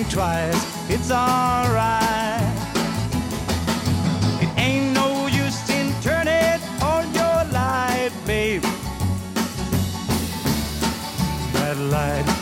think twice, it's alright. It ain't no use in turning on your light, babe. That light